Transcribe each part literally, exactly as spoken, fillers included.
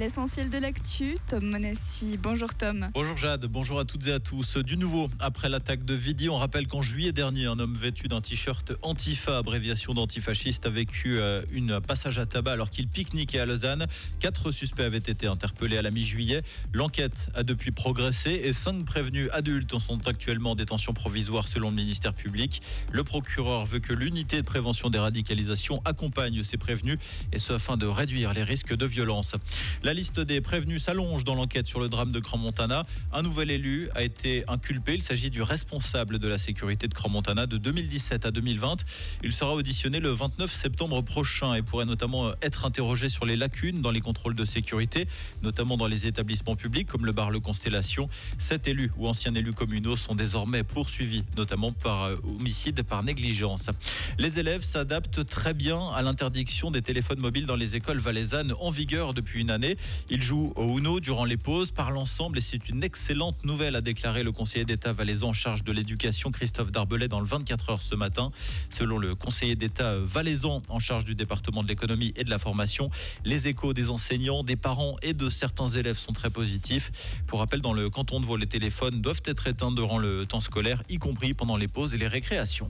L'essentiel de l'actu, Tom Monassi. Bonjour Tom. Bonjour Jade, bonjour à toutes et à tous. Du nouveau, après l'attaque de Vidi, on rappelle qu'en juillet dernier, un homme vêtu d'un t-shirt Antifa, abréviation d'antifasciste, a vécu une passage à tabac alors qu'il pique-niquait à Lausanne. Quatre suspects avaient été interpellés à la mi-juillet. L'enquête a depuis progressé et cinq prévenus adultes sont actuellement en détention provisoire selon le ministère public. Le procureur veut que l'unité de prévention des radicalisations accompagne ces prévenus et ce afin de réduire les risques de violence. La liste des prévenus s'allonge dans l'enquête sur le drame de Crans-Montana. Un nouvel élu a été inculpé. Il s'agit du responsable de la sécurité de Crans-Montana de deux mille dix-sept à deux mille vingt. Il sera auditionné le vingt-neuf septembre prochain et pourrait notamment être interrogé sur les lacunes dans les contrôles de sécurité, notamment dans les établissements publics comme le bar Le Constellation. Sept élus ou anciens élus communaux sont désormais poursuivis, notamment par homicide par négligence. Les élèves s'adaptent très bien à l'interdiction des téléphones mobiles dans les écoles valaisannes en vigueur depuis une année. Ils jouent au Uno durant les pauses, parlent ensemble et c'est une excellente nouvelle, a déclaré le conseiller d'État valaisan en charge de l'éducation Christophe Darbelay dans le vingt-quatre heures ce matin. Selon le conseiller d'État valaisan en charge du département de l'économie et de la formation, les échos des enseignants, des parents et de certains élèves sont très positifs. Pour rappel, dans le canton de Vaud, les téléphones doivent être éteints durant le temps scolaire, y compris pendant les pauses et les récréations.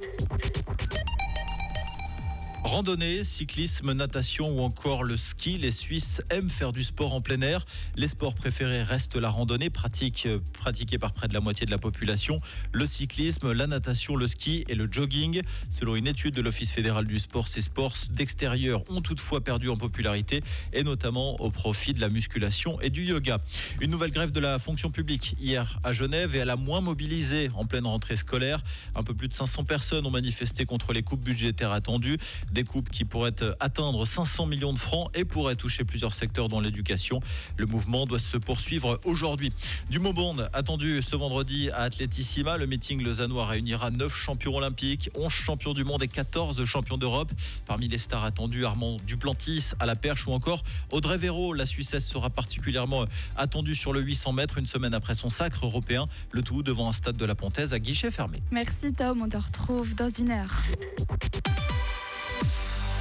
Randonnée, cyclisme, natation ou encore le ski, les Suisses aiment faire du sport en plein air. Les sports préférés restent la randonnée, pratique, pratiquée par près de la moitié de la population, le cyclisme, la natation, le ski et le jogging. Selon une étude de l'Office fédéral du sport, ces sports d'extérieur ont toutefois perdu en popularité et notamment au profit de la musculation et du yoga. Une nouvelle grève de la fonction publique hier à Genève et elle a moins mobilisé en pleine rentrée scolaire. Un peu plus de cinq cents personnes ont manifesté contre les coupes budgétaires attendues. Des coupes qui pourraient atteindre cinq cents millions de francs et pourraient toucher plusieurs secteurs dans l'éducation. Le mouvement doit se poursuivre aujourd'hui. Du beau monde attendu ce vendredi à Atletissima. Le meeting lausannois réunira neuf champions olympiques, onze champions du monde et quatorze champions d'Europe. Parmi les stars attendues, Armand Duplantis à la perche ou encore Audrey Véro. La Suissesse sera particulièrement attendue sur le huit cents mètres une semaine après son sacre européen. Le tout devant un stade de la Pontaise à guichet fermé. Merci Tom, on te retrouve dans une heure.